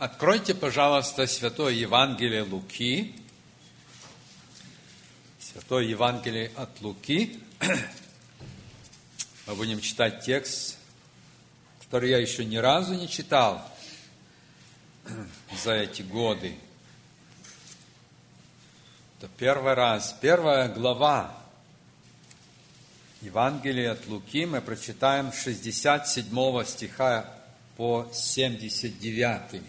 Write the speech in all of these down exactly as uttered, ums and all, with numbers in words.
Откройте, пожалуйста, Святое Евангелие Луки. Святое Евангелие от Луки. Мы будем читать текст, который я еще ни разу не читал за эти годы. Это первый раз, первая глава Евангелия от Луки. Мы прочитаем с шестьдесят седьмого стиха по семьдесят девятый.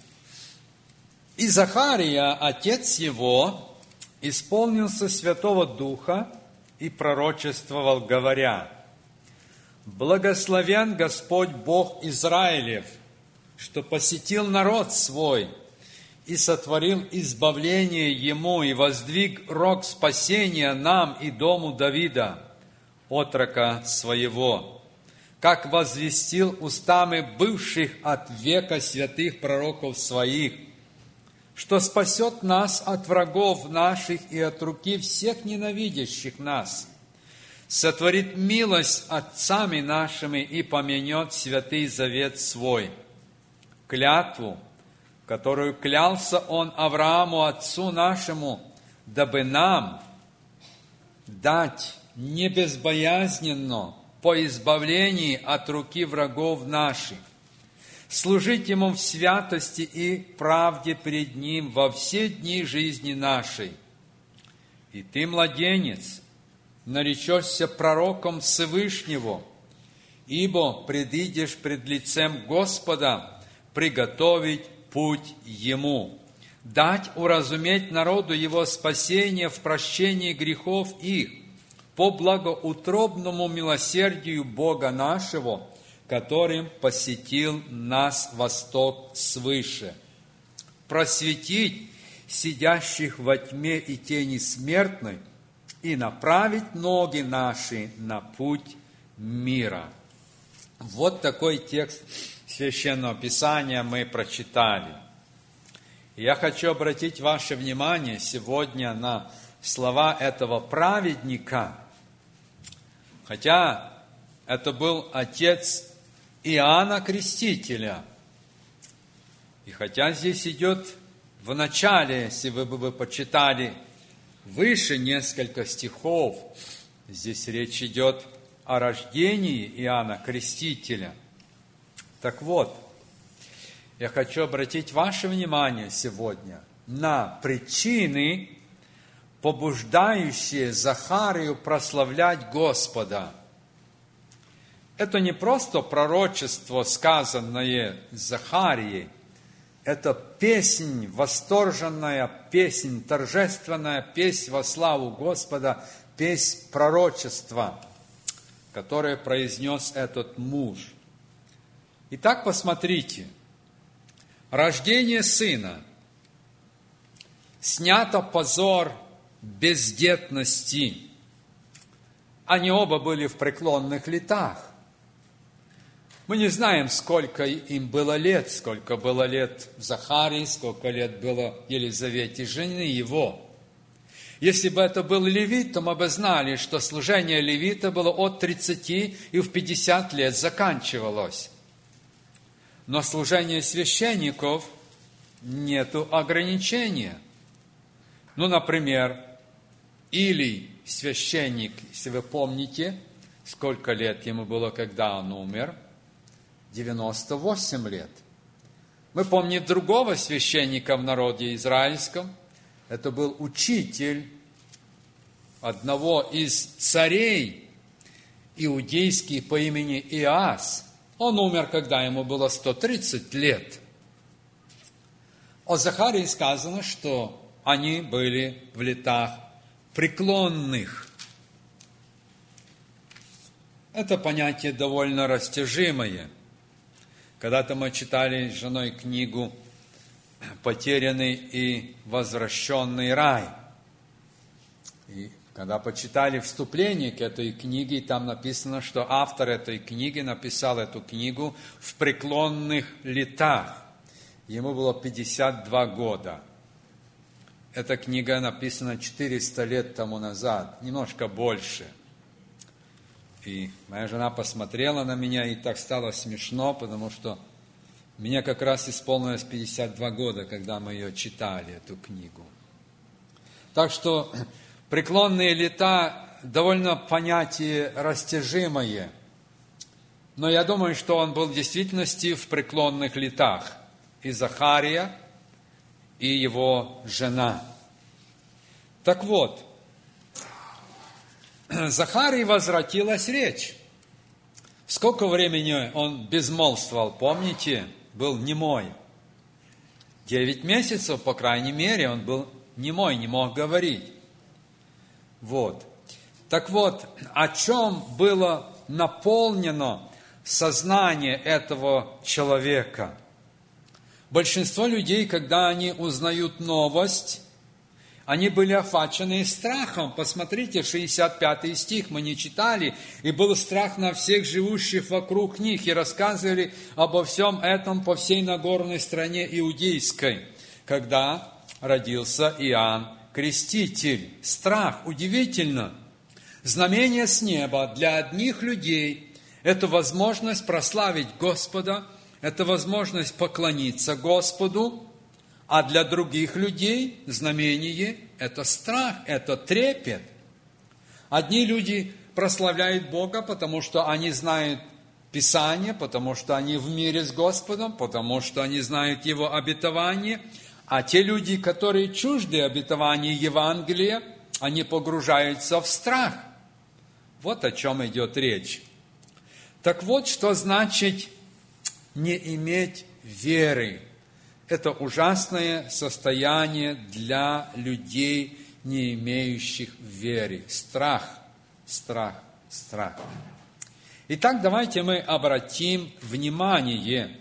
«И Захария, отец его, исполнился Святого Духа и пророчествовал, говоря: Благословен Господь Бог Израилев, что посетил народ свой и сотворил избавление ему и воздвиг рог спасения нам и дому Давида, отрока своего, как возвестил устами бывших от века святых пророков своих, что спасет нас от врагов наших и от руки всех ненавидящих нас, сотворит милость отцами нашими и помянет святый завет свой, клятву, которую клялся он Аврааму, отцу нашему, дабы нам дать не безбоязненно по избавлении от руки врагов наших, служить Ему в святости и правде пред Ним во все дни жизни нашей. И ты, младенец, наречешься пророком Всевышнего, ибо предидешь пред лицем Господа приготовить путь Ему, дать уразуметь народу Его спасение в прощении грехов их, по благоутробному милосердию Бога нашего, которым посетил нас восток свыше, просветить сидящих во тьме и тени смертной и направить ноги наши на путь мира». Вот такой текст Священного Писания мы прочитали. И я хочу обратить ваше внимание сегодня на слова этого праведника, хотя это был отец Иоанна Крестителя. И хотя здесь идет в начале, если вы бы вы почитали выше несколько стихов, здесь речь идет о рождении Иоанна Крестителя. Так вот, я хочу обратить ваше внимание сегодня на причины, побуждающие Захарию прославлять Господа. Это не просто пророчество, сказанное Захарией, это песнь, восторженная песнь, торжественная песнь во славу Господа, песнь пророчества, которое произнес этот муж. Итак, посмотрите, рождение сына, снято позор бездетности. Они оба были в преклонных летах. Мы не знаем, сколько им было лет, сколько было лет Захарии, сколько лет было Елизавете, жены его. Если бы это был левит, то мы бы знали, что служение левита было от тридцати и в пятьдесят лет заканчивалось. Но служение священников нету ограничения. Ну, например, Илий, священник, если вы помните, сколько лет ему было, когда он умер? девяносто восемь лет. Мы помним другого священника в народе израильском. Это был учитель одного из царей иудейских по имени Иоас. Он умер, когда ему было сто тридцать лет. О Захарии сказано, что они были в летах преклонных. Это понятие довольно растяжимое. Когда-то мы читали с женой книгу «Потерянный и возвращенный рай». И когда почитали вступление к этой книге, там написано, что автор этой книги написал эту книгу в преклонных летах. Ему было пятьдесят два года. Эта книга написана четыреста лет тому назад, немножко больше. И моя жена посмотрела на меня, и так стало смешно, потому что Мне как раз исполнилось пятьдесят два года, когда мы ее читали, эту книгу. Так что преклонные лета довольно понятие растяжимое. Но я думаю, что он был в действительности в преклонных летах. И Захария, и его жена. Так вот, Захарии возвратилась речь. Сколько времени он безмолвствовал, помните? Был немой. Девять месяцев, по крайней мере, он был немой, не мог говорить. Вот. Так вот, о чем было наполнено сознание этого человека? Большинство людей, когда они узнают новость, они были охвачены страхом. Посмотрите, шестьдесят пятый стих мы не читали. «И был страх на всех живущих вокруг них, и рассказывали обо всем этом по всей Нагорной стране иудейской, когда родился Иоанн Креститель». Страх, удивительно. Знамение с неба для одних людей – это возможность прославить Господа, это возможность поклониться Господу, а для других людей знамение – это страх, это трепет. Одни люди прославляют Бога, потому что они знают Писание, потому что они в мире с Господом, потому что они знают Его обетование. А те люди, которые чужды обетования Евангелия, они погружаются в страх. Вот о чем идет речь. Так вот, что значит не иметь веры. Это ужасное состояние для людей, не имеющих веры. Страх, страх, страх. Итак, давайте мы обратим внимание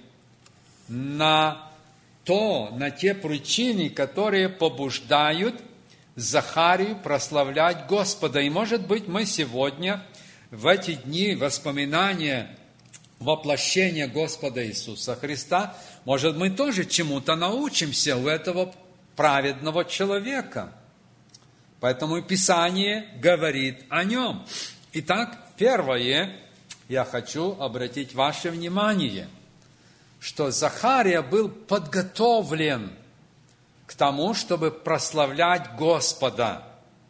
на то, на те причины, которые побуждают Захарию прославлять Господа. И, может быть, мы сегодня, в эти дни воспоминания воплощения Господа Иисуса Христа, может, мы тоже чему-то научимся у этого праведного человека. Поэтому Писание говорит о нем. Итак, первое, я хочу обратить ваше внимание, что Захария был подготовлен к тому, чтобы прославлять Господа.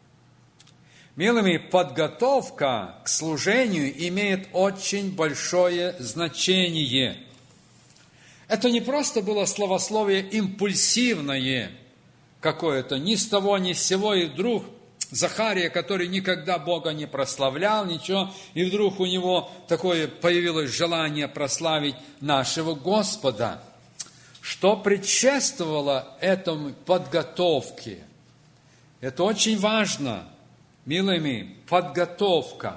Милыми, подготовка к служению имеет очень большое значение. Это не просто было словословие импульсивное какое-то, ни с того, ни с сего, и вдруг Захария, который никогда Бога не прославлял, ничего, и вдруг у него такое появилось желание прославить нашего Господа. Что предшествовало этому подготовке? Это очень важно. Милыми, подготовка.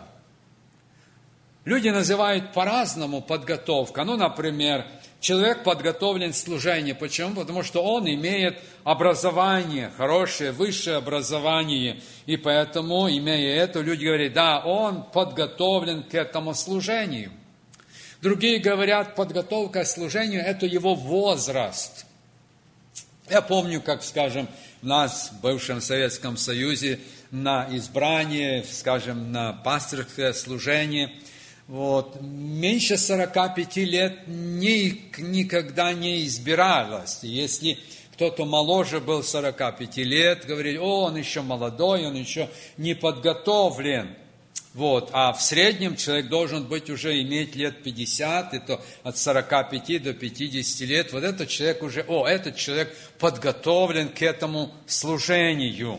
Люди называют по-разному подготовка. Ну, например, человек подготовлен к служению. Почему? Потому что он имеет образование, хорошее, высшее образование. И поэтому, имея это, люди говорят, да, он подготовлен к этому служению. Другие говорят, подготовка к служению – это его возраст. Я помню, как, скажем, у нас в бывшем Советском Союзе на избрание, скажем, на пасторское служение, вот, меньше сорока пяти лет ни, никогда не избиралось. Если кто-то моложе был сорока пяти лет, говорили, о, он еще молодой, он еще не подготовлен. Вот, а в среднем человек должен быть уже иметь лет пятьдесят, это от сорока пяти до пятидесяти лет. Вот этот человек уже, о, этот человек подготовлен к этому служению.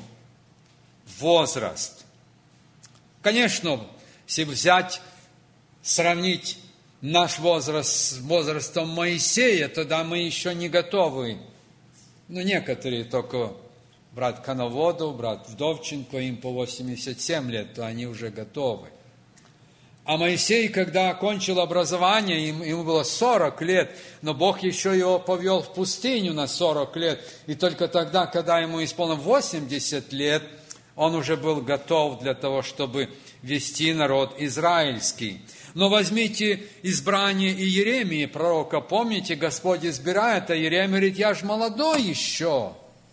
Возраст. Конечно, если взять, сравнить наш возраст с возрастом Моисея, тогда мы еще не готовы. Ну, некоторые только, брат Коноводов, брат Вдовченко, им по восемьдесят семь лет, то они уже готовы. А Моисей, когда окончил образование, ему было сорок лет, но Бог еще его повел в пустыню на сорок лет. И только тогда, когда ему исполнилось восемьдесят лет, он уже был готов для того, чтобы вести народ израильский. Но возьмите избрание Иеремии, пророка. Помните, Господь избирает, а Иеремия говорит, я же молодой еще.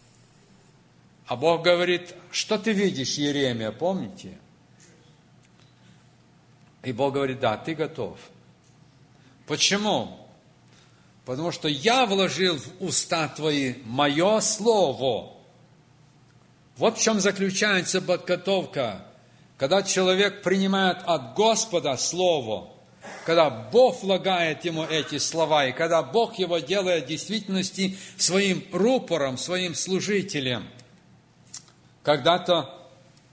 А Бог говорит, что ты видишь, Иеремия, помните? И Бог говорит, да, ты готов. Почему? потому что я вложил в уста твои мое слово. Вот в чем заключается подготовка. Когда человек принимает от Господа слово, когда Бог влагает ему эти слова, и когда Бог его делает в действительности своим рупором, своим служителем. Когда-то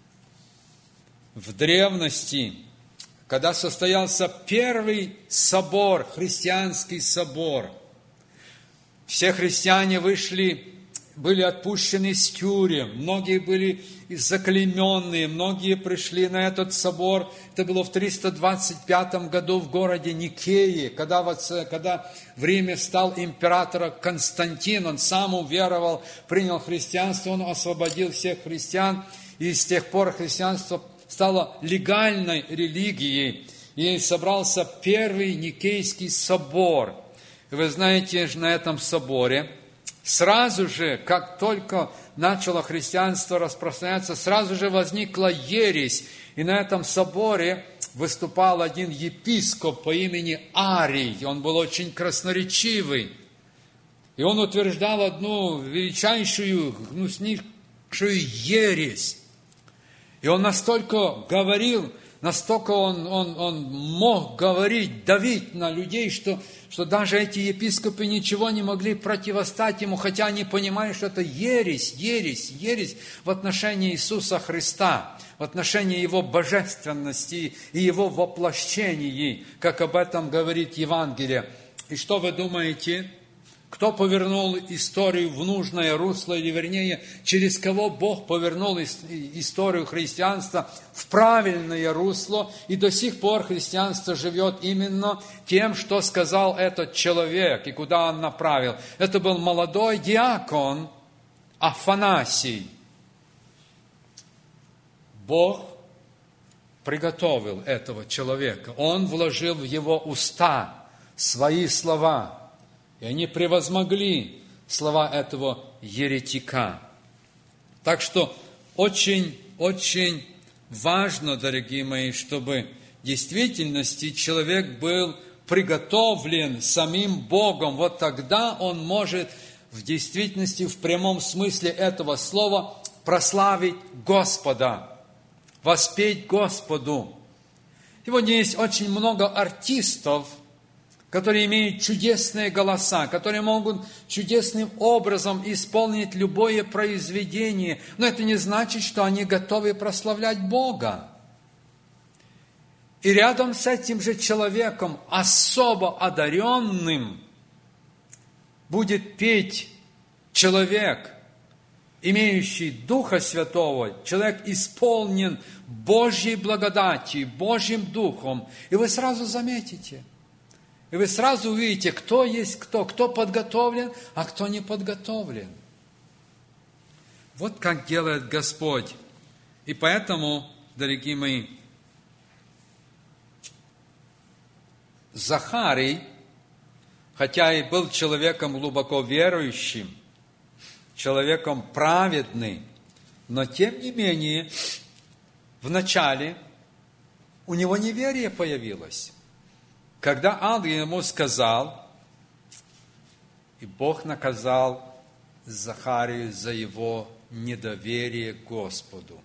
в древности, когда состоялся первый собор, христианский собор, все христиане вышли, были отпущены с тюрем, многие были заклейменные, многие пришли на этот собор. Это было в триста двадцать пятом году в городе Никее, когда, вот, когда в Риме стал император Константин, он сам уверовал, принял христианство, он освободил всех христиан, и с тех пор христианство стало легальной религией, и собрался первый Никейский собор. И вы знаете, на этом соборе сразу же, как только начало христианство распространяться, сразу же возникла ересь. И на этом соборе выступал один епископ по имени Арий. Он был очень красноречивый. И он утверждал одну величайшую, гнуснейшую ересь. И он настолько говорил, настолько он, он, он мог говорить, давить на людей, что, что даже эти епископы ничего не могли противостать ему, хотя они понимали, что это ересь, ересь, ересь в отношении Иисуса Христа, в отношении Его божественности и Его воплощении, как об этом говорит Евангелие. И что вы думаете? Кто повернул историю в нужное русло, или вернее, через кого Бог повернул историю христианства в правильное русло, и до сих пор христианство живет именно тем, что сказал этот человек, и куда он направил. Это был молодой диакон Афанасий. Бог приготовил этого человека. Он вложил в его уста свои слова, и они превозмогли слова этого еретика. Так что очень-очень важно, дорогие мои, чтобы в действительности человек был приготовлен самим Богом. Вот тогда он может в действительности, в прямом смысле этого слова, прославить Господа, воспеть Господу. Сегодня есть очень много артистов, которые имеют чудесные голоса, которые могут чудесным образом исполнить любое произведение. Но это не значит, что они готовы прославлять Бога. И рядом с этим же человеком, особо одаренным, будет петь человек, имеющий Духа Святого, человек исполнен Божьей благодатью, Божьим Духом. И вы сразу заметите, и вы сразу увидите, кто есть кто, кто подготовлен, а кто не подготовлен. Вот как делает Господь. И поэтому, дорогие мои, Захарий, хотя и был человеком глубоко верующим, человеком праведным, но тем не менее, вначале у него неверие появилось. Когда ангел ему сказал, и Бог наказал Захарию за его недоверие к Господу.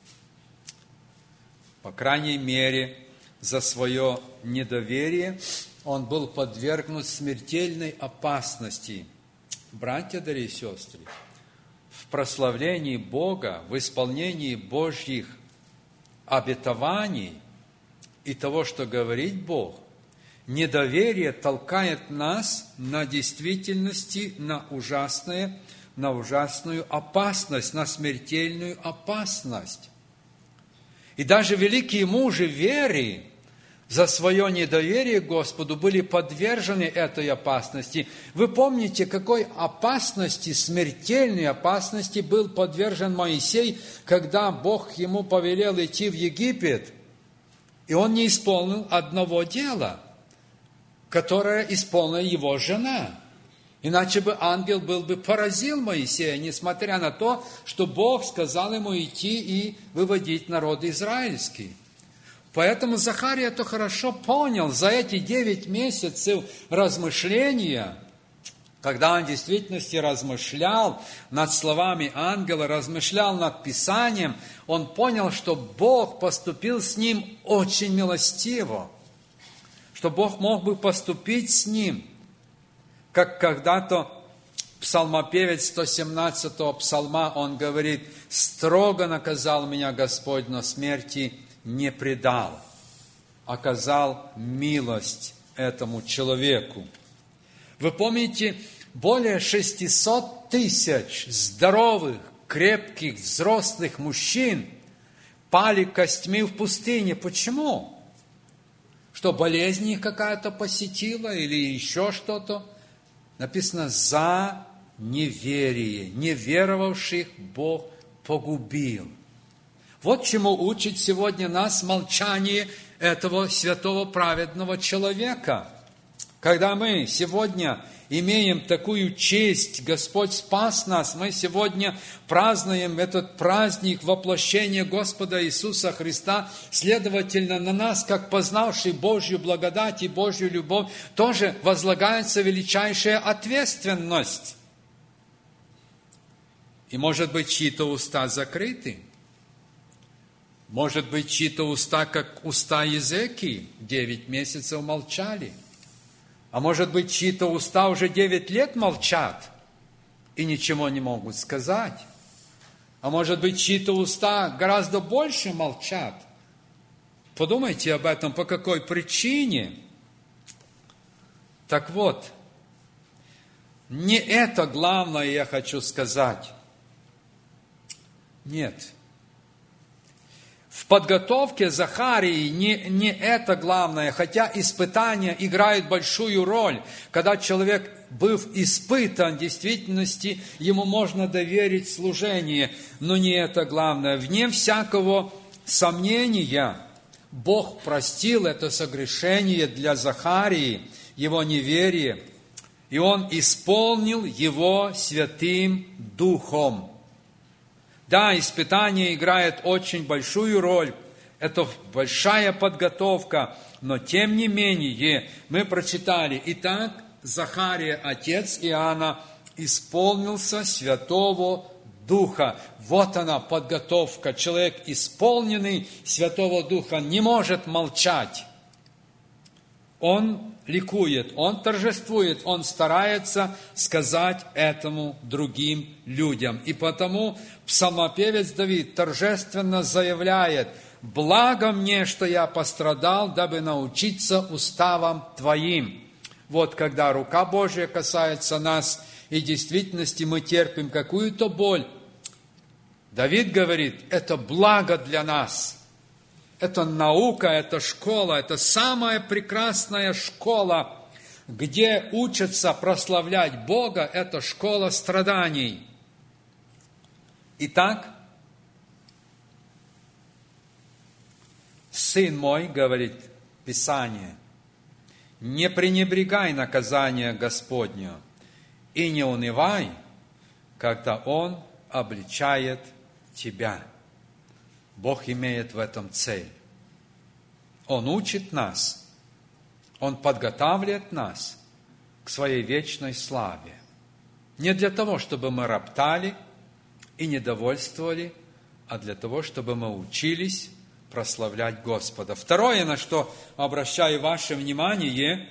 По крайней мере, за свое недоверие он был подвергнут смертельной опасности. Братья, дорогие сестры, в прославлении Бога, в исполнении Божьих обетований и того, что говорит Бог, недоверие толкает нас на действительности, на ужасное, на ужасную опасность, на смертельную опасность. И даже великие мужи веры за свое недоверие к Господу были подвержены этой опасности. Вы помните, какой опасности, смертельной опасности был подвержен Моисей, когда Бог ему повелел идти в Египет, и он не исполнил одного дела, которое исполнила его жена. Иначе бы ангел был бы поразил Моисея, несмотря на то, что Бог сказал ему идти и выводить народ израильский. Поэтому Захарий это хорошо понял. За эти девять месяцев размышления когда он в действительности размышлял над словами ангела, размышлял над Писанием, он понял, что Бог поступил с ним очень милостиво, что Бог мог бы поступить с ним, как когда-то псалмопевец сто семнадцатого псалма, он говорит: «Строго наказал меня Господь, но смерти не предал, оказал милость этому человеку». Вы помните, более шестисот тысяч здоровых, крепких, взрослых мужчин пали костьми в пустыне. Почему? Что болезнь их какая-то посетила или еще что-то? Написано: «За неверие, неверовавших Бог погубил». Вот чему учит сегодня нас молчание этого святого праведного человека. Когда мы сегодня имеем такую честь, Господь спас нас, мы сегодня празднуем этот праздник воплощения Господа Иисуса Христа, следовательно, на нас, как познавший Божью благодать и Божью любовь, тоже возлагается величайшая ответственность. И, может быть, чьи-то уста закрыты, может быть, чьи-то уста, как уста Иезекии, девять месяцев молчали. А может быть, чьи-то уста уже девять лет молчат и ничего не могут сказать. А может быть, чьи-то уста гораздо больше молчат. Подумайте об этом, по какой причине. Так вот, не это главное я хочу сказать. Нет. В подготовке Захарии не, не это главное, хотя испытания играют большую роль. Когда человек, быв испытан, в действительности ему можно доверить служение, но не это главное. Вне всякого сомнения, Бог простил это согрешение для Захарии, его неверие, и Он исполнил его Святым Духом. Да, испытание играет очень большую роль, это большая подготовка, но тем не менее мы прочитали: «Итак, Захария, отец Иоанна, исполнился Святого Духа». Вот она подготовка. Человек, исполненный Святого Духа, не может молчать. Он ликует, он торжествует, он старается сказать этому другим людям. И потому псалмопевец Давид торжественно заявляет: «Благо мне, что я пострадал, дабы научиться уставам Твоим». Вот когда рука Божья касается нас, и в действительности мы терпим какую-то боль, Давид говорит: это благо для нас. Это наука, это школа, это самая прекрасная школа, где учатся прославлять Бога, это школа страданий. Итак, сын мой, говорит Писание, не пренебрегай наказания Господня и не унывай, когда Он обличает тебя. Бог имеет в этом цель. Он учит нас, Он подготавливает нас к своей вечной славе. Не для того, чтобы мы роптали и недовольствовали, а для того, чтобы мы учились прославлять Господа. Второе, на что обращаю ваше внимание,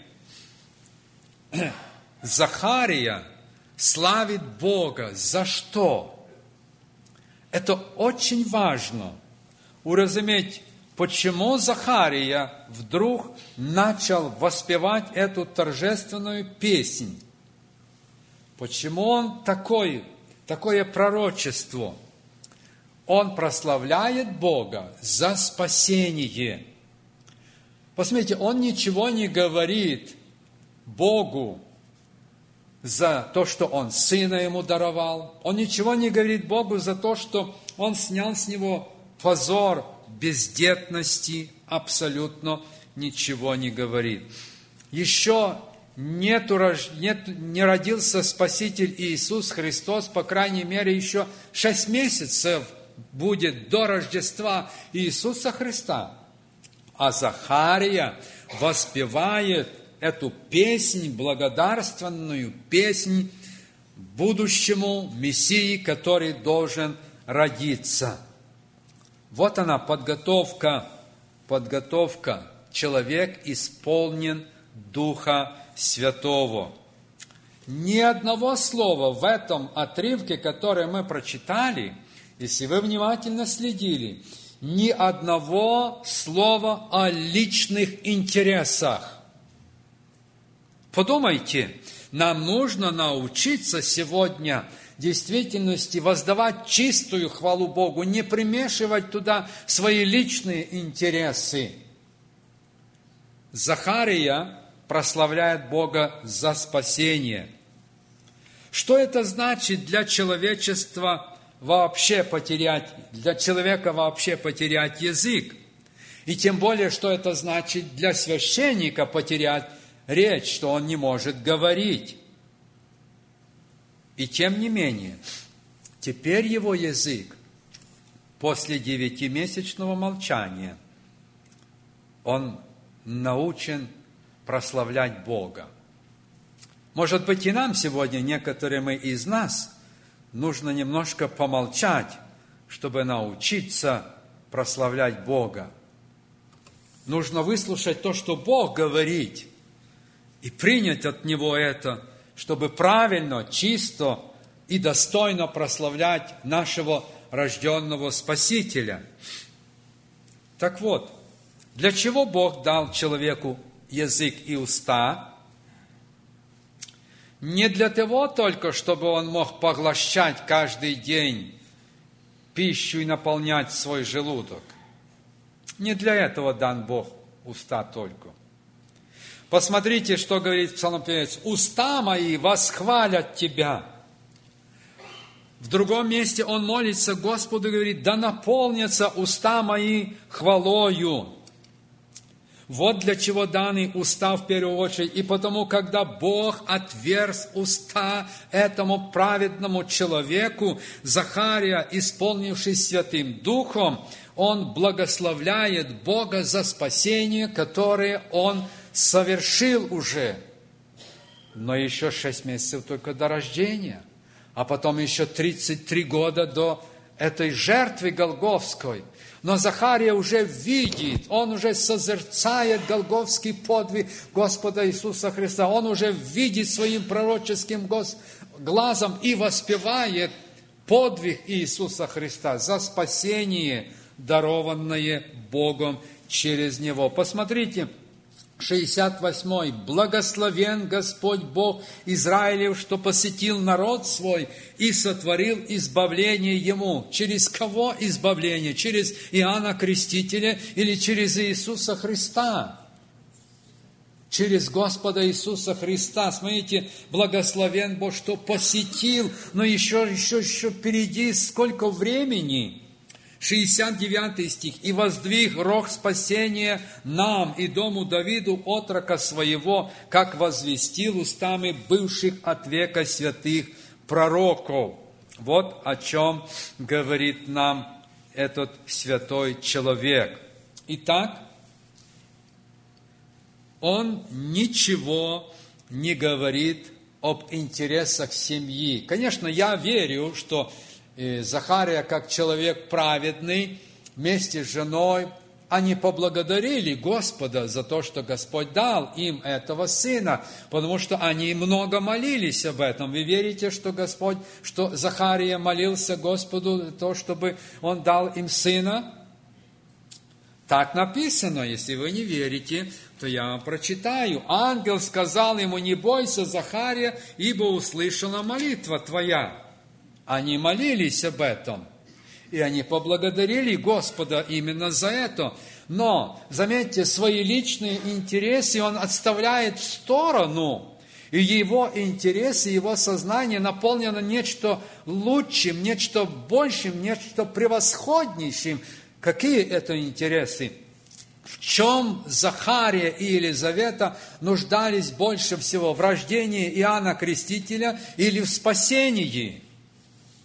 Захария славит Бога. За что? Это очень важно уразуметь, почему Захария вдруг начал воспевать эту торжественную песнь. Почему он такой, такое пророчество? Он прославляет Бога за спасение. Посмотрите, он ничего не говорит Богу за то, что Он сына ему даровал. Он ничего не говорит Богу за то, что Он снял с него позор бездетности, абсолютно ничего не говорит. Еще нету, нет, не родился Спаситель Иисус Христос, по крайней мере, еще шесть месяцев будет до Рождества Иисуса Христа. А Захария воспевает эту песнь, благодарственную песнь будущему Мессии, который должен родиться. Вот она, подготовка, подготовка. Человек исполнен Духа Святого. Ни одного слова в этом отрывке, который мы прочитали, если вы внимательно следили, ни одного слова о личных интересах. Подумайте, нам нужно научиться сегодня в действительности воздавать чистую хвалу Богу, не примешивать туда свои личные интересы. Захария прославляет Бога за спасение. Что это значит для человечества вообще потерять, для человека вообще потерять язык? И тем более, что это значит для священника потерять речь, что он не может говорить. И тем не менее, теперь его язык после девятимесячного молчания, он научен прославлять Бога. Может быть, и нам сегодня, некоторым из нас, нужно немножко помолчать, чтобы научиться прославлять Бога. Нужно выслушать то, что Бог говорит, и принять от Него это, чтобы правильно, чисто и достойно прославлять нашего рожденного Спасителя. Так вот, для чего Бог дал человеку язык и уста? Не для того только, чтобы он мог поглощать каждый день пищу и наполнять свой желудок. Не для этого дан Бог уста только. Посмотрите, что говорит псалмопевец. «Уста мои восхвалят Тебя». В другом месте он молится Господу и говорит: «Да наполнятся уста мои хвалою». Вот для чего даны уста в первую очередь. И потому, когда Бог отверз уста этому праведному человеку, Захария, исполнившись Святым Духом, он благословляет Бога за спасение, которое он совершил уже. Но еще шесть месяцев только до рождения, а потом еще тридцать три года до этой жертвы Голгофской. Но Захария уже видит, он уже созерцает голгофский подвиг Господа Иисуса Христа. Он уже видит своим пророческим глазом и воспевает подвиг Иисуса Христа за спасение, дарованное Богом через Него. Посмотрите, шестьдесят восьмой. «Благословен Господь Бог Израилев, что посетил народ свой и сотворил избавление ему». Через кого избавление? Через Иоанна Крестителя или через Иисуса Христа? Через Господа Иисуса Христа. Смотрите, благословен Бог, что посетил, но еще, еще, еще впереди сколько времени. шестьдесят девятый стих. «И воздвиг рог спасения нам и дому Давиду, отрока своего, как возвестил устами бывших от века святых пророков». Вот о чем говорит нам этот святой человек. Итак, он ничего не говорит об интересах семьи. Конечно, я верю, что Захария, как человек праведный, вместе с женой, они поблагодарили Господа за то, что Господь дал им этого сына, потому что они много молились об этом. Вы верите, что Господь, что Захария молился Господу за то, чтобы Он дал им сына? Так написано. Если вы не верите, то я вам прочитаю. «Ангел сказал ему: не бойся, Захария, ибо услышана молитва твоя». Они молились об этом, и они поблагодарили Господа именно за это. Но, заметьте, свои личные интересы он отставляет в сторону, и его интересы, его сознание наполнено нечто лучшим, нечто большим, нечто превосходнейшим. Какие это интересы? В чем Захария и Елизавета нуждались больше всего? В рождении Иоанна Крестителя или в спасении?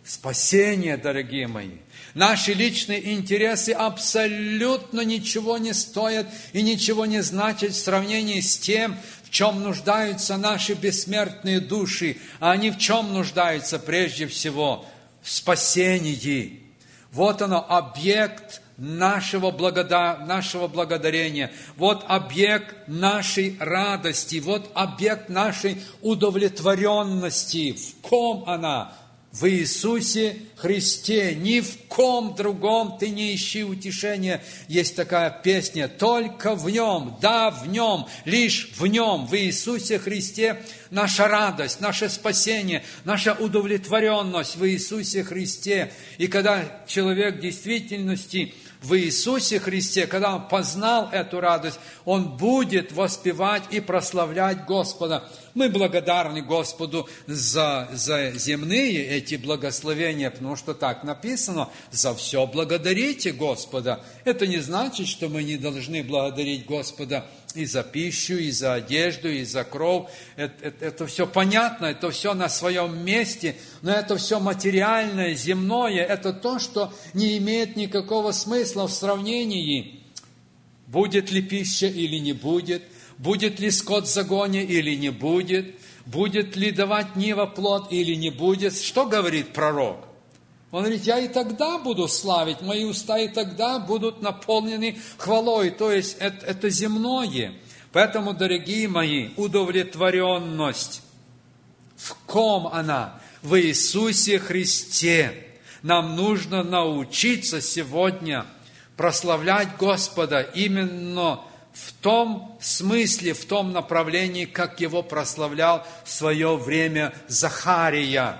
Спасение, дорогие мои. Наши личные интересы абсолютно ничего не стоят и ничего не значат в сравнении с тем, в чем нуждаются наши бессмертные души. А они в чем нуждаются прежде всего? В спасении. Вот оно, объект нашего, благода... нашего благодарения. Вот объект нашей радости. Вот объект нашей удовлетворенности. В ком она? В Иисусе Христе. Ни в ком другом ты не ищи утешения. Есть такая песня. Только в Нем, да, в Нем, лишь в Нем, в Иисусе Христе наша радость, наше спасение, наша удовлетворенность в Иисусе Христе. И когда человек в действительности в Иисусе Христе, когда он познал эту радость, он будет воспевать и прославлять Господа. Мы благодарны Господу за, за земные эти благословения, потому что так написано, за все благодарите Господа. Это не значит, что мы не должны благодарить Господа и за пищу, и за одежду, и за кров. Это, это, это все понятно, это все на своем месте, но это все материальное, земное. Это то, что не имеет никакого смысла в сравнении, будет ли пища или не будет, будет ли скот в загоне или не будет, будет ли давать нива плод или не будет. Что говорит пророк? Он говорит, я и тогда буду славить, мои уста и тогда будут наполнены хвалой. То есть это, это земное. Поэтому, дорогие мои, удовлетворенность. В ком она? В Иисусе Христе. Нам нужно научиться сегодня прославлять Господа именно в том смысле, в том направлении, как Его прославлял в свое время Захария.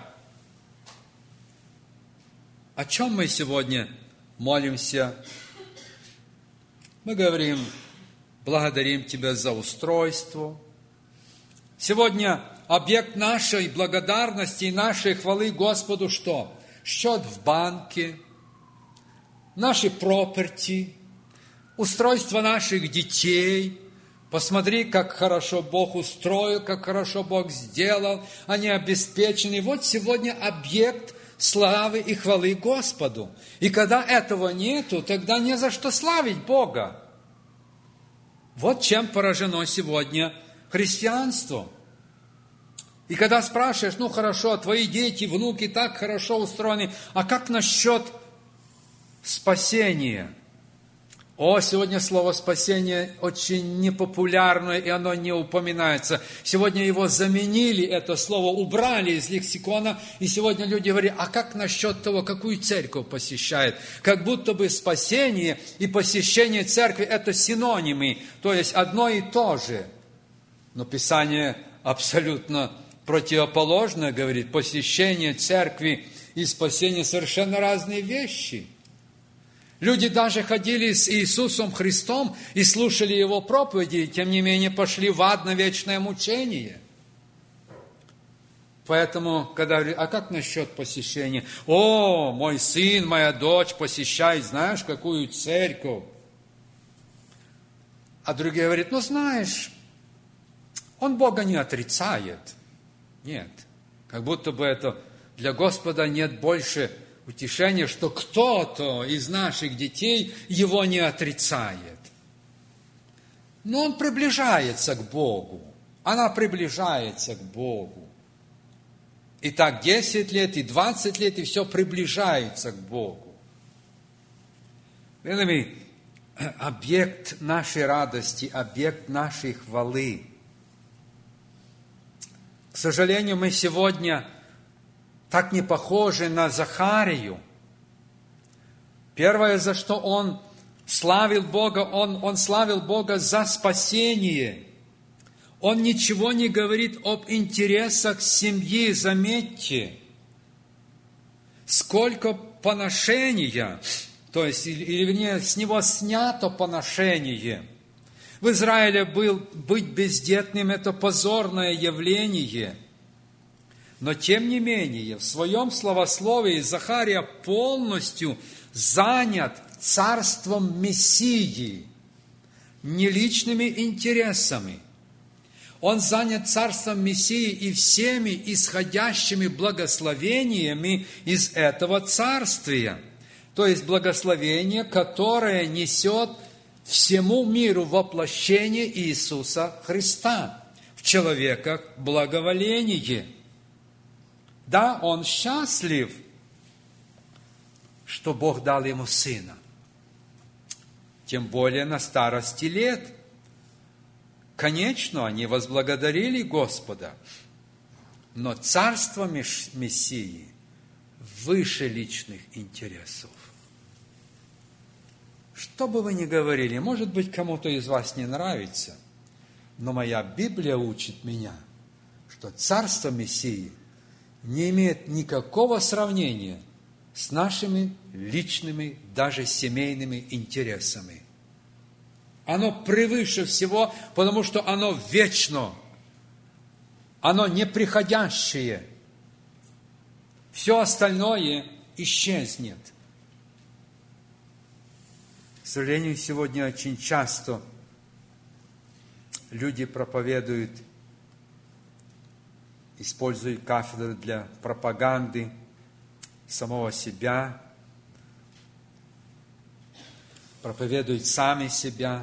О чем мы сегодня молимся? Мы говорим, благодарим Тебя за устройство. Сегодня объект нашей благодарности и нашей хвалы Господу что? Счет в банке, наши property, устройство наших детей. Посмотри, как хорошо Бог устроил, как хорошо Бог сделал. Они обеспечены. Вот сегодня объект славы и хвалы Господу. И когда этого нету, тогда не за что славить Бога. Вот чем поражено сегодня христианство. И когда спрашиваешь, ну хорошо, твои дети, внуки так хорошо устроены, а как насчет спасения? О, сегодня слово «спасение» очень непопулярное, и оно не упоминается. Сегодня его заменили, это слово убрали из лексикона, и сегодня люди говорят, а как насчет того, какую церковь посещает? Как будто бы спасение и посещение церкви – это синонимы, то есть одно и то же. Но Писание абсолютно противоположное говорит, посещение церкви и спасение – совершенно разные вещи. Люди даже ходили с Иисусом Христом и слушали Его проповеди, и тем не менее пошли в ад на вечное мучение. Поэтому, когда говорят, а как насчет посещения? О, мой сын, моя дочь посещает, знаешь, какую церковь? А другие говорят, ну знаешь, он Бога не отрицает. Нет, как будто бы это для Господа нет больше утешение, что кто-то из наших детей его не отрицает. Но он приближается к Богу. Она приближается к Богу. И так десять лет, и двадцать лет, и все приближается к Богу. Объект нашей радости, объект нашей хвалы. К сожалению, мы сегодня так не похожи на Захарию. Первое, за что он славил Бога, он, он славил Бога за спасение. Он ничего не говорит об интересах семьи, заметьте. Сколько поношения, то есть, или, или вернее, с него снято поношение. В Израиле был, быть бездетным – это позорное явление. Но, тем не менее, в своем словословии Захария полностью занят царством Мессии, не личными интересами. Он занят царством Мессии и всеми исходящими благословениями из этого царствия. То есть благословение, которое несет всему миру воплощение Иисуса Христа в человеках благоволение. Да, он счастлив, что Бог дал ему сына. Тем более на старости лет. Конечно, они возблагодарили Господа, но царство Мессии выше личных интересов. Что бы вы ни говорили, может быть, кому-то из вас не нравится, но моя Библия учит меня, что царство Мессии не имеет никакого сравнения с нашими личными, даже семейными интересами. Оно превыше всего, потому что оно вечно, оно неприходящее. Все остальное исчезнет. К сожалению, сегодня очень часто люди проповедуют, используют кафедры для пропаганды самого себя, проповедуют сами себя.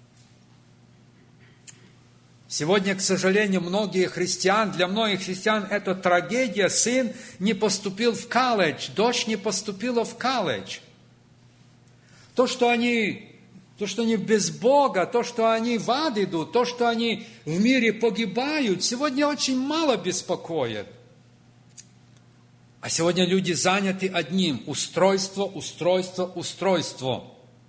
Сегодня, к сожалению, многие христиан, для многих христиан это трагедия. Сын не поступил в колледж, дочь не поступила в колледж. То, что они, то, что они без Бога, то, что они в ад идут, то, что они в мире погибают, сегодня очень мало беспокоит. А сегодня люди заняты одним – устройство, устройство, устройство.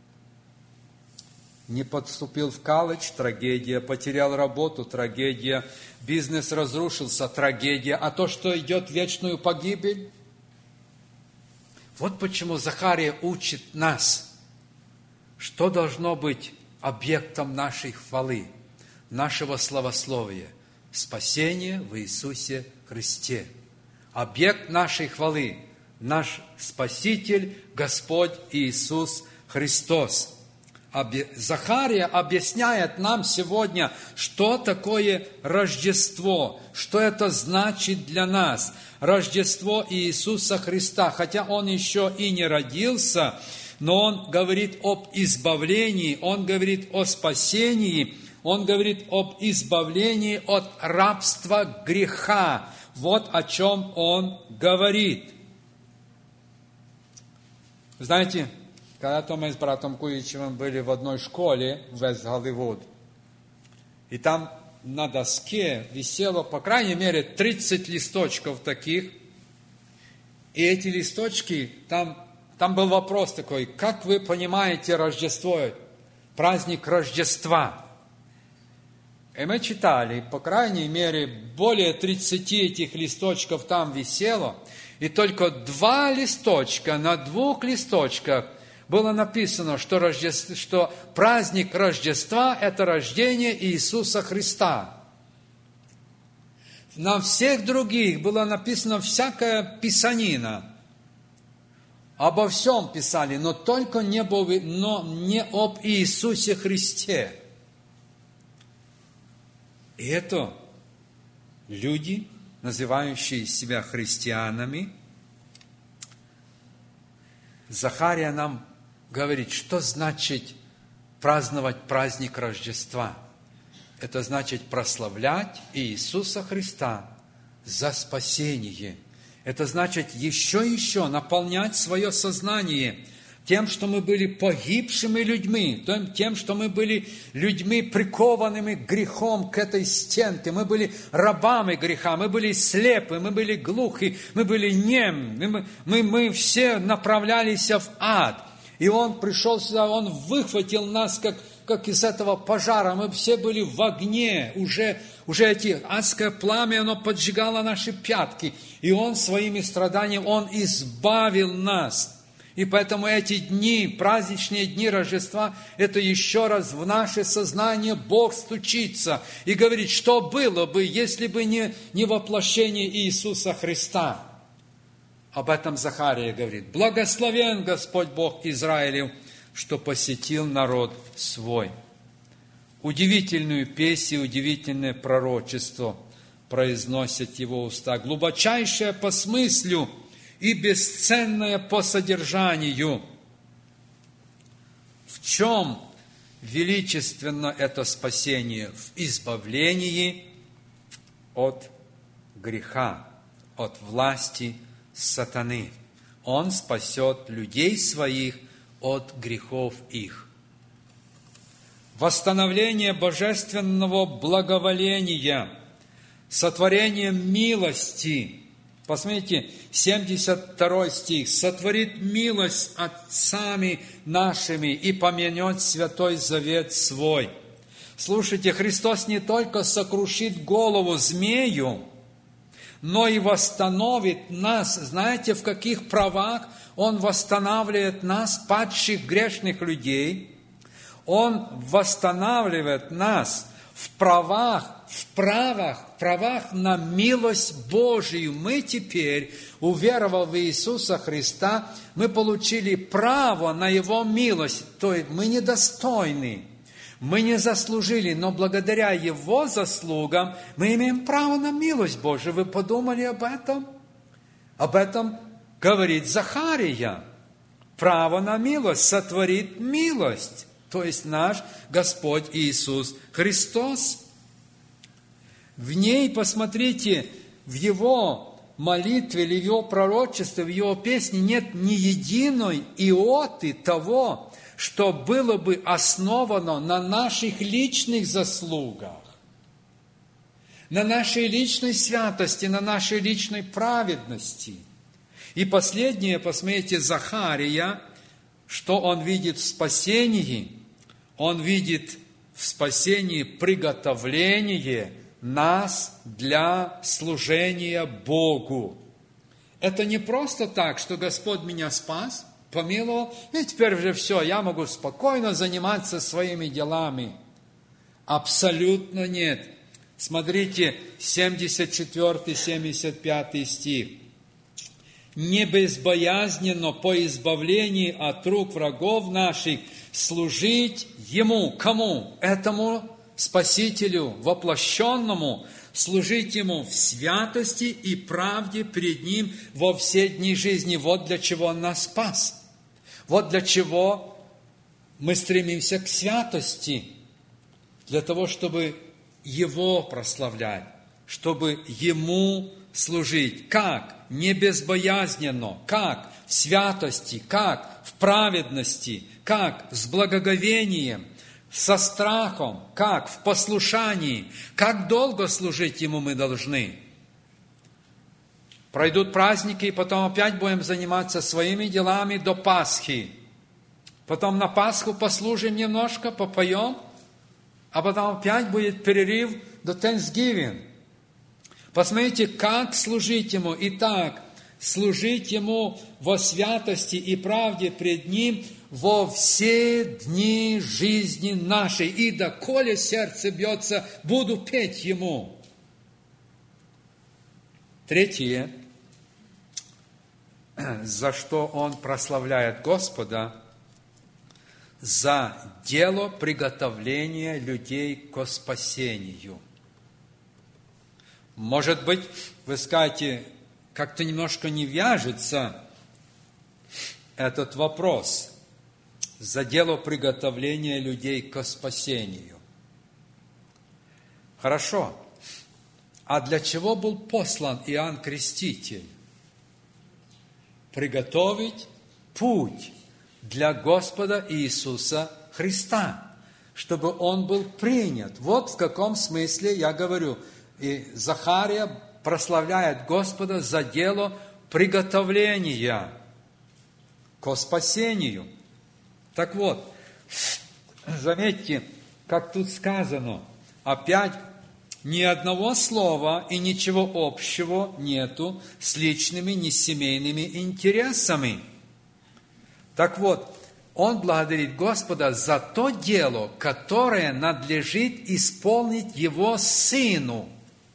Не поступил в колледж – трагедия, потерял работу – трагедия, бизнес разрушился – трагедия, а то, что идет в вечную погибель. Вот почему Захария учит нас, что должно быть объектом нашей хвалы, нашего славословия – спасение в Иисусе Христе. Объект нашей хвалы – наш Спаситель, Господь Иисус Христос. Захария объясняет нам сегодня, что такое Рождество, что это значит для нас. Рождество Иисуса Христа, хотя Он еще и не родился, но Он говорит об избавлении, Он говорит о спасении, Он говорит об избавлении от рабства греха. Вот о чем Он говорит. Знаете, когда-то мы с братом Куичевым были в одной школе в Вест-Голливуд, и там на доске висело, по крайней мере, тридцать листочков таких, и эти листочки, там, там был вопрос такой: как вы понимаете Рождество, праздник Рождества? И мы читали, по крайней мере, более тридцати этих листочков там висело, и только два листочка, на двух листочках было написано, что, Рождество, что праздник Рождества – это рождение Иисуса Христа. На всех других было написано всякая писанина. Обо всем писали, но только не, об, но не об Иисусе Христе. И это люди, называющие себя христианами. Захария нам говорит, что значит праздновать праздник Рождества. Это значит прославлять Иисуса Христа за спасение. Это значит еще и еще наполнять свое сознание тем, что мы были погибшими людьми, тем, что мы были людьми, прикованными грехом к этой стенке. Мы были рабами греха, мы были слепы, мы были глухи, мы были немы, мы, мы, мы все направлялись в ад. И Он пришел сюда, Он выхватил нас, как, как из этого пожара. Мы все были в огне, уже, уже эти адское пламя, оно поджигало наши пятки. И Он своими страданиями, Он избавил нас. И поэтому эти дни, праздничные дни Рождества, это еще раз в наше сознание Бог стучится и говорит, что было бы, если бы не, не воплощение Иисуса Христа. Об этом Захария говорит. Благословен Господь Бог Израилев, что посетил народ свой. Удивительную песню, удивительное пророчество произносят его уста, глубочайшее по смыслу и бесценное по содержанию. В чем величественно это спасение? В избавлении от греха, от власти сатаны. Он спасет людей своих от грехов их. Восстановление божественного благоволения, сотворение милости. Посмотрите, семьдесят второй стих. «Сотворит милость отцами нашими и помянет святой завет свой». Слушайте, Христос не только сокрушит голову змею, но и восстановит нас. Знаете, в каких правах Он восстанавливает нас, падших грешных людей? Он восстанавливает нас в правах, в правах, в правах на милость Божию. Мы теперь, уверовав в Иисуса Христа, мы получили право на Его милость. То есть мы недостойны, мы не заслужили, но благодаря Его заслугам мы имеем право на милость Божию. Вы подумали об этом? Об этом говорит Захария. Право на милость сотворит милость. То есть наш Господь Иисус Христос. В ней, посмотрите, в Его молитве или в Его пророчестве, в Его песне нет ни единой иоты того, что было бы основано на наших личных заслугах, на нашей личной святости, на нашей личной праведности. И последнее, посмотрите, Захария, что он видит в спасении? Он видит в спасении приготовление нас для служения Богу. Это не просто так, что Господь меня спас, помиловал, и теперь уже все, я могу спокойно заниматься своими делами. Абсолютно нет. Смотрите, семьдесят четвёртый семьдесят пятый стих. «Не безбоязненно по избавлении от рук врагов наших служить Ему». Кому? Этому Спасителю, воплощенному, служить Ему в святости и правде пред Ним во все дни жизни. Вот для чего Он нас спас. Вот для чего мы стремимся к святости. Для того, чтобы Его прославлять, чтобы Ему служить. Как? Не безбоязненно. Как? В святости. Как? В праведности. Как? С благоговением. Со страхом. Как? В послушании. Как долго служить Ему мы должны? Пройдут праздники, и потом опять будем заниматься своими делами до Пасхи. Потом на Пасху послужим немножко, попоем, а потом опять будет перерыв до Thanksgiving. Посмотрите, как служить Ему. Итак, служить Ему во святости и правде пред Ним во все дни жизни нашей. И доколе сердце бьется, буду петь Ему. Третье, за что Он прославляет Господа, за дело приготовления людей ко спасению. Может быть, вы скажете, как-то немножко не вяжется этот вопрос за дело приготовления людей ко спасению. Хорошо. А для чего был послан Иоанн Креститель? Приготовить путь для Господа Иисуса Христа, чтобы Он был принят. Вот в каком смысле я говорю. И Захария прославляет Господа за дело приготовления ко спасению. Так вот, заметьте, как тут сказано, опять ни одного слова и ничего общего нету с личными, не семейными интересами. Так вот, он благодарит Господа за то дело, которое надлежит исполнить Его Сыну.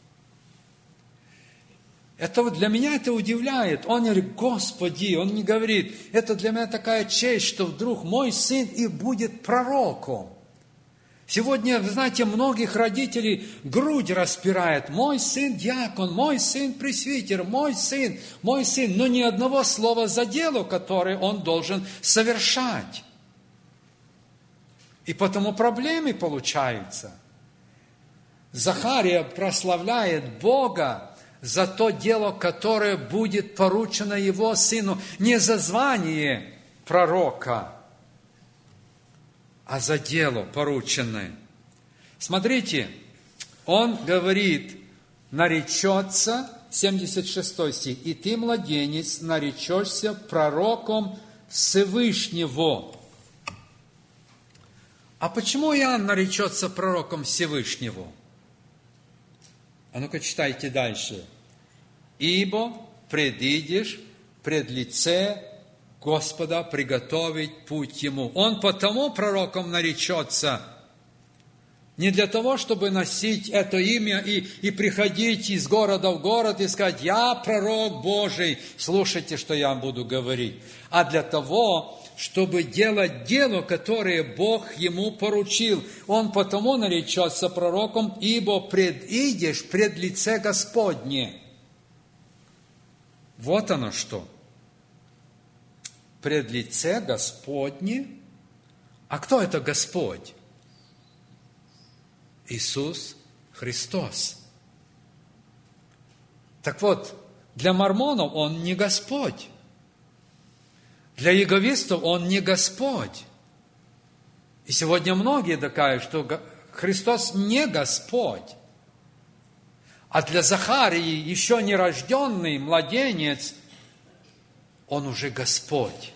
Это вот для меня это удивляет. Он говорит, Господи, он не говорит, это для меня такая честь, что вдруг мой сын и будет пророком. Сегодня, вы знаете, многих родителей грудь распирает. Мой сын диакон, мой сын пресвитер, мой сын, мой сын. Но ни одного слова за дело, которое он должен совершать. И потому проблемы получаются. Захария прославляет Бога за то дело, которое будет поручено его сыну. Не за звание пророка, а за дело порученное. Смотрите, он говорит, наречется, семьдесят шестой стих, «И ты, младенец, наречешься пророком Всевышнего». А почему Иоанн наречется пророком Всевышнего? А ну-ка читайте дальше. «Ибо предидешь пред лице Господа приготовить путь Ему». Он потому пророком наречется, не для того, чтобы носить это имя и, и приходить из города в город и сказать, я пророк Божий, слушайте, что я вам буду говорить, а для того, чтобы делать дело, которое Бог ему поручил. Он потому наречется пророком, ибо предидешь пред лице Господне. Вот оно что. Пред лице Господне. А кто это Господь? Иисус Христос. Так вот, для мормонов Он не Господь. Для яговистов Он не Господь. И сегодня многие докажут, что Христос не Господь. А для Захарии, еще не рожденный младенец, Он уже Господь.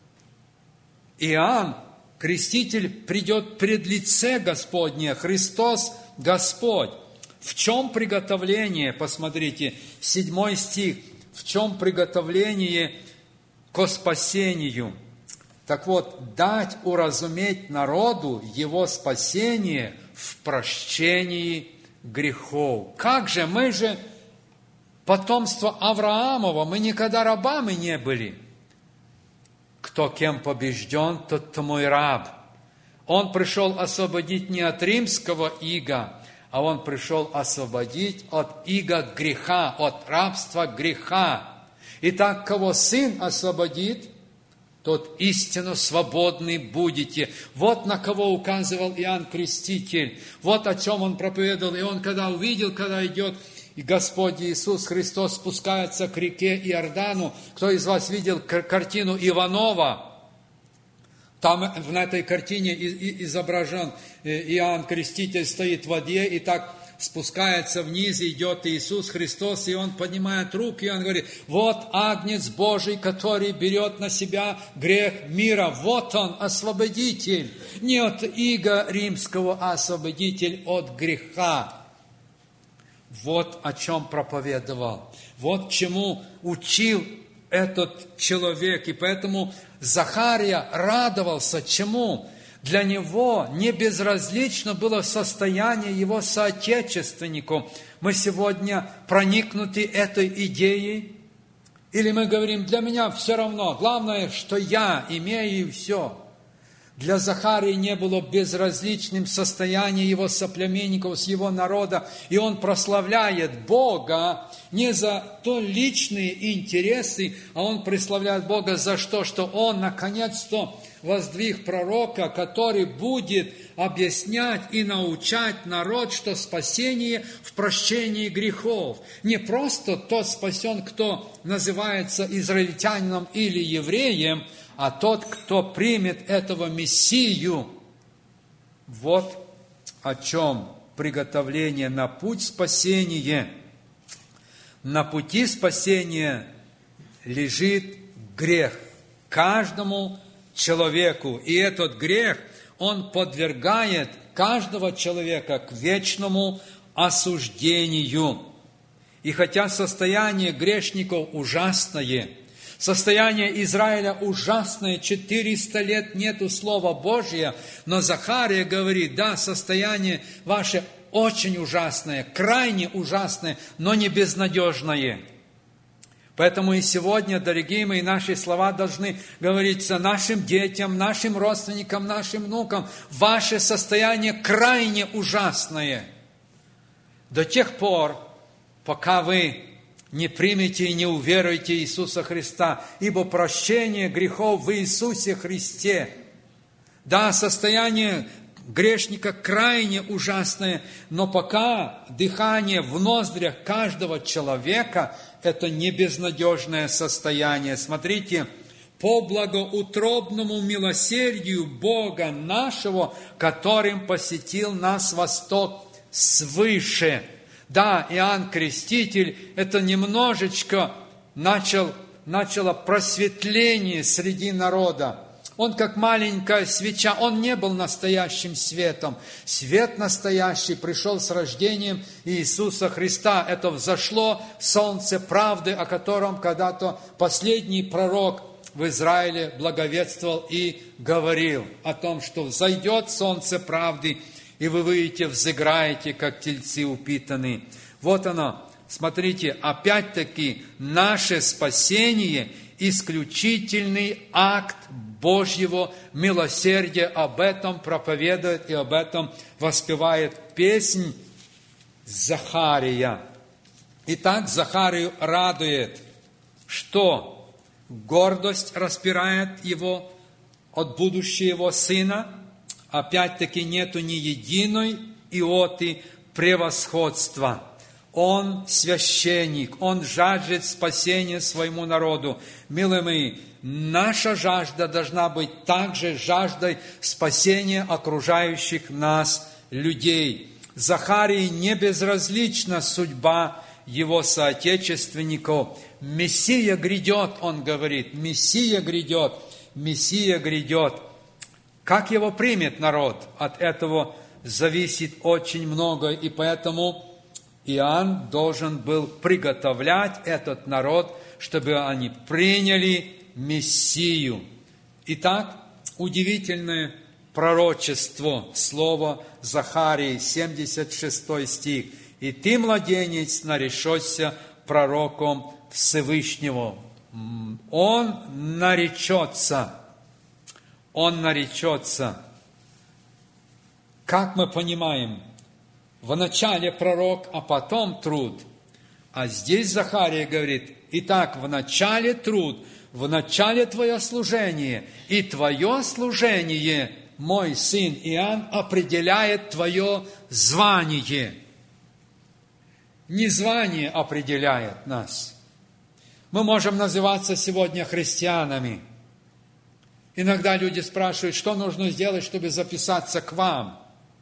Иоанн, креститель, придет пред лице Господне, Христос Господь. В чем приготовление? Посмотрите, седьмой стих. В чем приготовление ко спасению? Так вот, дать уразуметь народу его спасение в прощении грехов. Как же, мы же потомство Авраамова, мы никогда рабами не были. Кто кем побежден, тот тому и раб. Он пришел освободить не от римского ига, а Он пришел освободить от ига греха, от рабства греха. Итак, кого Сын освободит, тот истинно свободны будете. Вот на кого указывал Иоанн Креститель. Вот о чем он проповедовал. И он, когда увидел, когда идет и Господь Иисус Христос спускается к реке Иордану. Кто из вас видел картину Иванова? Там на этой картине изображен Иоанн Креститель, стоит в воде, и так спускается вниз, идет Иисус Христос, и Он поднимает руки, и Он говорит, вот Агнец Божий, который берет на себя грех мира, вот Он, освободитель, не от ига римского, а освободитель от греха. Вот о чем проповедовал, вот чему учил этот человек, и поэтому Захария радовался чему? Для него не безразлично было состояние его соотечественников. Мы сегодня проникнуты этой идеей? Или мы говорим, для меня все равно, главное, что я имею и все. Для Захарии не было безразличным состояние его соплеменников, с его народа, и он прославляет Бога не за то личные интересы, а он прославляет Бога за что, что он наконец-то воздвиг пророка, который будет объяснять и научать народ, что спасение в прощении грехов. Не просто тот спасен, кто называется израильтянином или евреем, а тот, кто примет этого Мессию. Вот о чем приготовление на путь спасения. На пути спасения лежит грех каждому человеку. И этот грех, он подвергает каждого человека к вечному осуждению. И хотя состояние грешников ужасное, состояние Израиля ужасное, четыреста лет нету Слова Божия, но Захария говорит, да, состояние ваше очень ужасное, крайне ужасное, но не безнадежное. Поэтому и сегодня, дорогие мои, наши слова должны говориться нашим детям, нашим родственникам, нашим внукам. Ваше состояние крайне ужасное. До тех пор, пока вы не примете и не уверуете в Иисуса Христа, ибо прощение грехов в Иисусе Христе. Да, состояние грешника крайне ужасное, но пока дыхание в ноздрях каждого человека – это не безнадежное состояние. Смотрите, по благоутробному милосердию Бога нашего, которым посетил нас Восток свыше. Да, Иоанн Креститель это немножечко начал, начало просветление среди народа. Он как маленькая свеча, он не был настоящим светом. Свет настоящий пришел с рождением Иисуса Христа. Это взошло солнце правды, о котором когда-то последний пророк в Израиле благовествовал и говорил о том, что взойдет солнце правды, и вы выйдете, взыграете, как тельцы упитанные. Вот оно, смотрите, опять-таки наше спасение – исключительный акт Божьего милосердия. Об этом проповедует и об этом воспевает песнь Захария. Итак, Захарию радует, что гордость распирает его от будущего его сына. Опять-таки нету ни единой иоты превосходства. Он священник, он жаждет спасения своему народу. Милые мои, наша жажда должна быть также жаждой спасения окружающих нас людей. Захарии не безразлична судьба его соотечественников. Мессия грядет, он говорит, Мессия грядет, Мессия грядет. Как его примет народ? От этого зависит очень много, и поэтому Иоанн должен был приготовлять этот народ, чтобы они приняли Мессию. Итак, удивительное пророчество, слово Захарии, семьдесят шестой стих. «И ты, младенец, наречешься пророком Всевышнего». Он наречется. Он наречется. Как мы понимаем, вначале пророк, а потом труд. А здесь Захария говорит, итак, вначале труд, вначале твое служение, и твое служение, мой сын Иоанн, определяет твое звание. Не звание определяет нас. Мы можем называться сегодня христианами. Иногда люди спрашивают, что нужно сделать, чтобы записаться к вам.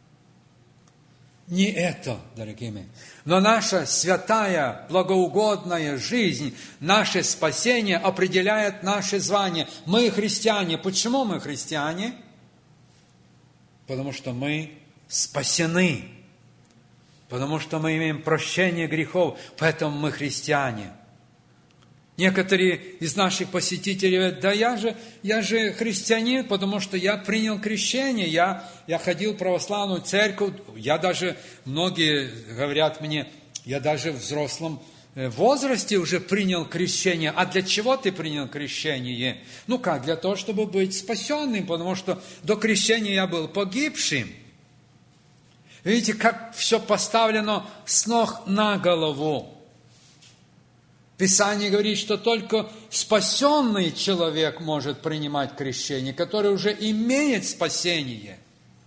Не это, дорогие мои. Но наша святая, благоугодная жизнь, наше спасение определяет наше звание. Мы христиане. Почему мы христиане? Потому что мы спасены. Потому что мы имеем прощение грехов. Поэтому мы христиане. Некоторые из наших посетителей говорят, да я же, я же христианин, потому что я принял крещение, я, я ходил в православную церковь, я даже, многие говорят мне, я даже в взрослом возрасте уже принял крещение. А для чего ты принял крещение? Ну как, для того, чтобы быть спасенным, потому что до крещения я был погибшим. Видите, как все поставлено с ног на голову. Писание говорит, что только спасенный человек может принимать крещение, который уже имеет спасение.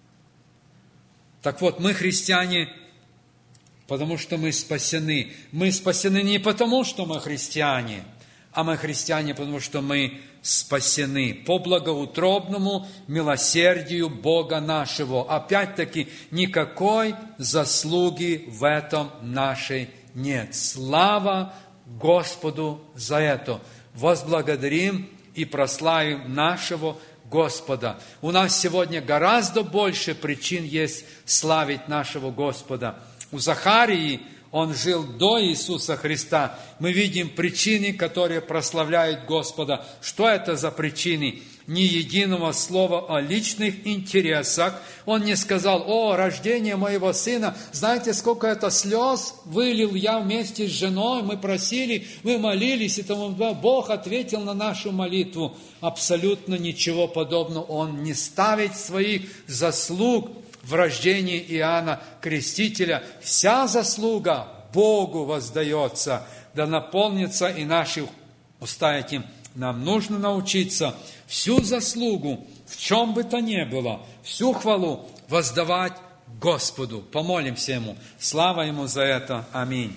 Так вот, мы христиане, потому что мы спасены. Мы спасены не потому, что мы христиане, а мы христиане, потому что мы спасены по благоутробному милосердию Бога нашего. Опять-таки, никакой заслуги в этом нашей нет. Слава Господу за это. Возблагодарим и прославим нашего Господа. У нас сегодня гораздо больше причин есть славить нашего Господа. У Захарии Он жил до Иисуса Христа. Мы видим причины, которые прославляют Господа. Что это за причины? Ни единого слова о личных интересах. Он не сказал: о, рождение моего сына, знаете, сколько это слез вылил я вместе с женой, мы просили, мы молились, и тому Бог ответил на нашу молитву. Абсолютно ничего подобного. Он не ставит своих заслуг в рождении Иоанна Крестителя. Вся заслуга Богу воздается, да наполнится и наши уста этим. Нам нужно научиться всю заслугу, в чем бы то ни было, всю хвалу воздавать Господу. Помолимся Ему. Слава Ему за это. Аминь.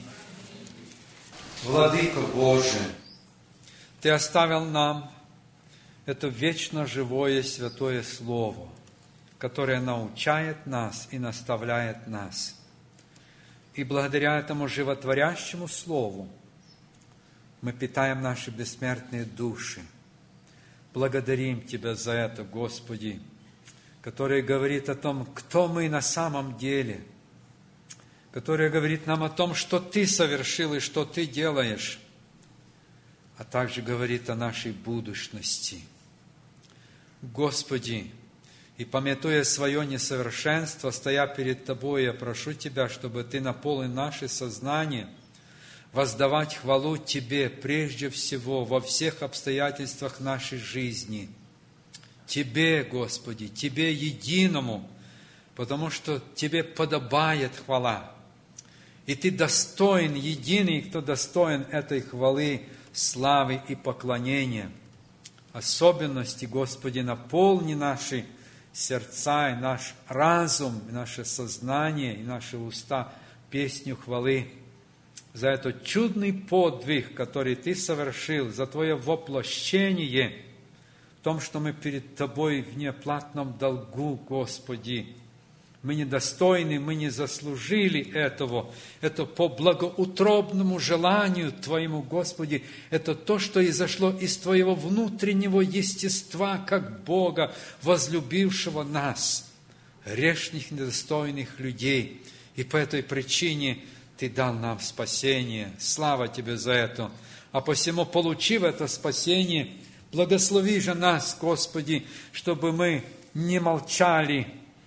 Владыка Божий, Ты оставил нам это вечно живое святое Слово, которое научает нас и наставляет нас. И благодаря этому животворящему Слову мы питаем наши бессмертные души. Благодарим Тебя за это, Господи, которое говорит о том, кто мы на самом деле, которое говорит нам о том, что Ты совершил и что Ты делаешь, а также говорит о нашей будущности. Господи, и памятуя свое несовершенство, стоя перед Тобой, я прошу Тебя, чтобы Ты наполнил наше сознание воздавать хвалу Тебе прежде всего во всех обстоятельствах нашей жизни. Тебе, Господи, Тебе единому, потому что Тебе подобает хвала. И Ты достоин, единый, кто достоин этой хвалы, славы и поклонения. Особенности, Господи, наполни наши сердца и наш разум, и наше сознание, и наши уста песню хвалы за этот чудный подвиг, который Ты совершил, за Твое воплощение, в том, что мы перед Тобой в неоплатном долгу, Господи. Мы недостойны, мы не заслужили этого. Это по благоутробному желанию Твоему, Господи. Это то, что изошло из Твоего внутреннего естества, как Бога, возлюбившего нас, грешных, недостойных людей. И по этой причине Ты дал нам спасение. Слава Тебе за это. А посему, получив это спасение, благослови же нас, Господи, чтобы мы не молчали,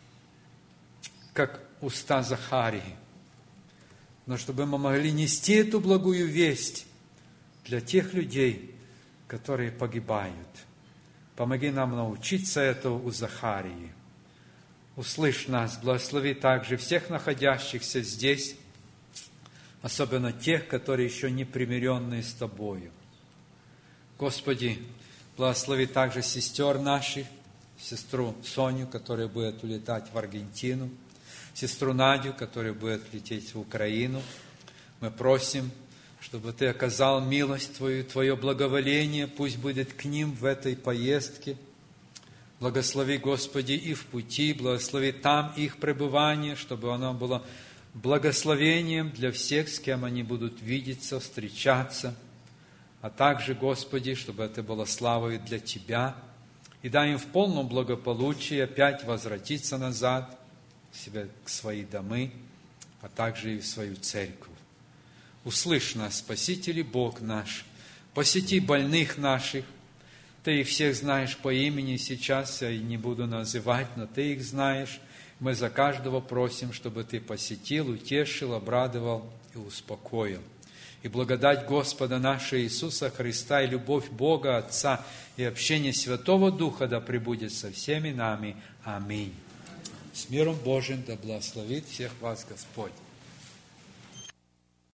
как уста Захарии, но чтобы мы могли нести эту благую весть для тех людей, которые погибают. Помоги нам научиться этого у Захарии. Услышь нас, благослови также всех находящихся здесь, особенно тех, которые еще не примиренные с Тобою. Господи, благослови также сестер наших, сестру Соню, которая будет улетать в Аргентину, сестру Надю, которая будет лететь в Украину. Мы просим, чтобы Ты оказал милость Твою, Твое благоволение, пусть будет к ним в этой поездке. Благослови, Господи, и в пути, благослови там их пребывание, чтобы оно было благословением для всех, с кем они будут видеться, встречаться, а также, Господи, чтобы это было славой для Тебя, и дай им в полном благополучии опять возвратиться назад к себе, к свои домы, а также и в свою церковь. Услышь нас, Спаситель и Бог наш, посети больных наших. Ты их всех знаешь по имени сейчас, я и не буду называть, но Ты их знаешь. Мы за каждого просим, чтобы Ты посетил, утешил, обрадовал и успокоил. И благодать Господа нашего Иисуса Христа и любовь Бога Отца и общение Святого Духа да пребудет со всеми нами. Аминь. С миром Божиим да благословит всех вас Господь.